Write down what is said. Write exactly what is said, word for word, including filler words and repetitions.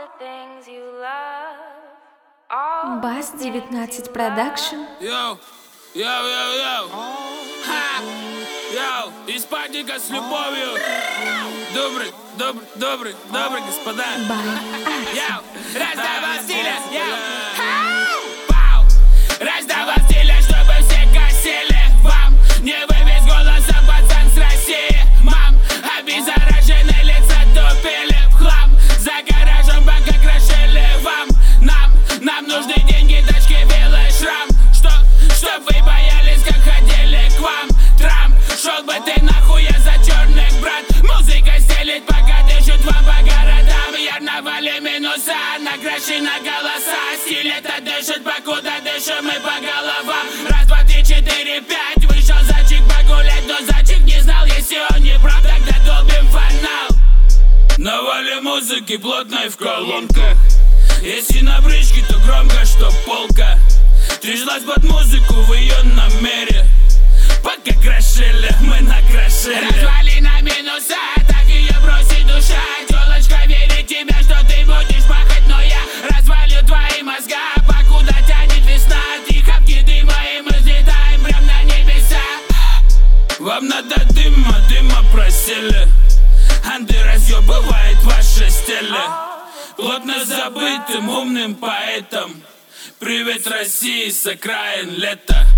Бас девятнадцать Продакшн. Йоу, йоу, йоу, йоу. Ха! Йоу, из падика с любовью. Добрый, добрый, добрый, добрый, господа. Йоу, раздавал стиля, йоу. Пау! Раздавал стиля, чтобы все косили вам. Не вывез голоса, пацан с России. Мам, обеззаражены лица тупили в хлам. За гаражом банка крошили вам. Нам, нам нужны деньги, тачки, виллы, шрам. Что, чтоб вы боялись, как ходили к вам. Трамп, шел бы ты нахуй за черных, брат. Музыка стелит, пока дышит вам по городам. Я навали минуса, на краши, на голоса. Стиль это дышит, покуда дышим мы по головам. Раз, два, три, четыре, пять. Вышел зайчик погулять, но зайчик не знал, если он не прав, тогда долбим фанал. Навали музыки плотной в колонках. Если на бричке, то громко, что полка. Тряслась под музыку в ее намере. Пока крошили, мы накрошили. Развали на минуса, так ее бросит душа. Телочка верит в тебя, что ты будешь пахать, но я развалю твои мозга, покуда тянет весна. Тихо киды мои, мы взлетаем прям на небеса. Вам надо дыма, дыма просили. Анды разъебывает ваши стили. Плотно забытым умным поэтом. Привет России с окраин лета.